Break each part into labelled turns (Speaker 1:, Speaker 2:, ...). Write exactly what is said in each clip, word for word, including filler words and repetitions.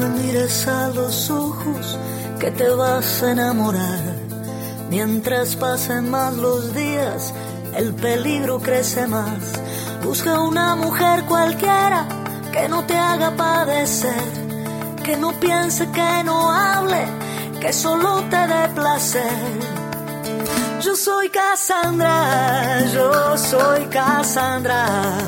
Speaker 1: me mires a los ojos, que te vas a enamorar. Mientras pasen más los días, el peligro crece más. Busca una mujer cualquiera que no te haga padecer, que no piense, que no hable, que solo te dé placer. Yo soy Cassandra, yo soy Cassandra,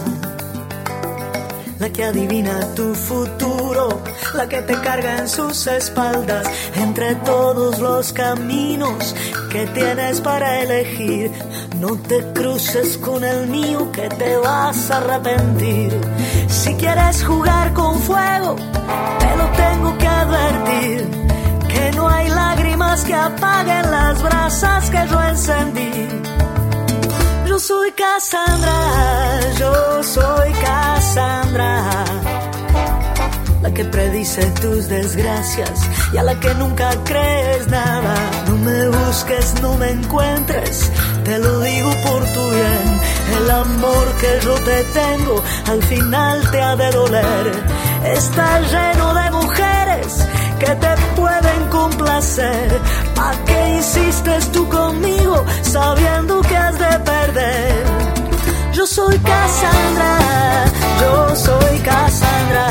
Speaker 1: la que adivina tu futuro, la que te carga en sus espaldas entre todos los caminos que tienes para elegir. No te cruces con el mío, que te vas a arrepentir. Si quieres jugar con fuego, te lo tengo que advertir, que no hay lágrimas que apaguen las brasas que yo encendí. Yo soy Cassandra, yo soy Cassandra, la que predice tus desgracias y a la que nunca crees nada. No me busques, no me encuentres, te lo digo por tu bien. El amor que yo te tengo al final te ha de doler. Está lleno de mujeres que te pueden complacer. ¿Pa' qué insistes tú conmigo sabiendo que has de perder? Yo soy Cassandra, yo soy Cassandra,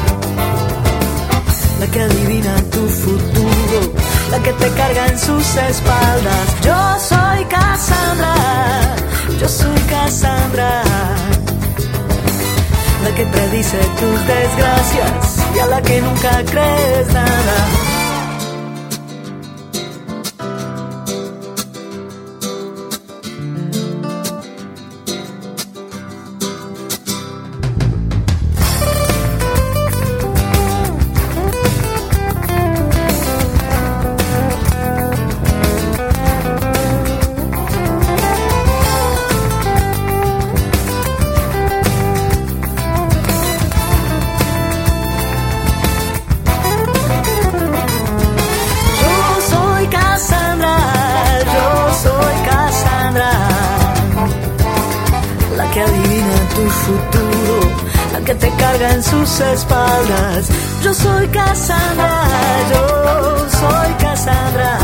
Speaker 1: la que adivina tu futuro, la que te carga en sus espaldas. Yo soy Cassandra, yo soy Cassandra, la que predice tus desgracias y a la que nunca crees nada. Que adivina tu futuro, la que te carga en sus espaldas. Yo soy Cassandra, yo soy Cassandra,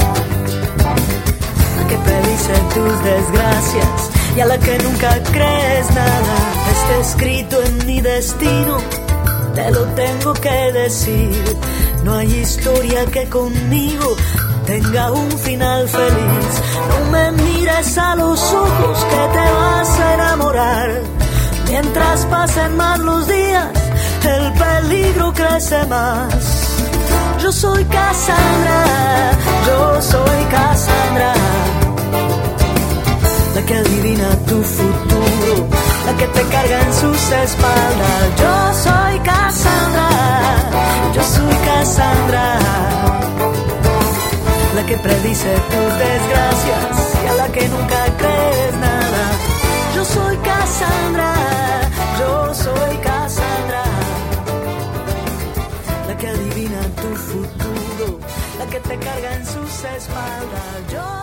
Speaker 1: la que predice tus desgracias y a la que nunca crees nada. Está escrito en mi destino, te lo tengo que decir. No hay historia que conmigo tenga un final feliz. No me mires a los ojos, que te vas a enamorar. Mientras pasen más los días, el peligro crece más. Yo soy Cassandra, yo soy Cassandra, la que adivina tu futuro, la que te carga en sus espaldas. Yo soy Cassandra, yo soy Cassandra, la que predice tus desgracias y a la que nunca crees nada. Yo soy Cassandra, yo soy Cassandra, la que adivina tu futuro, la que te carga en sus espaldas. Yo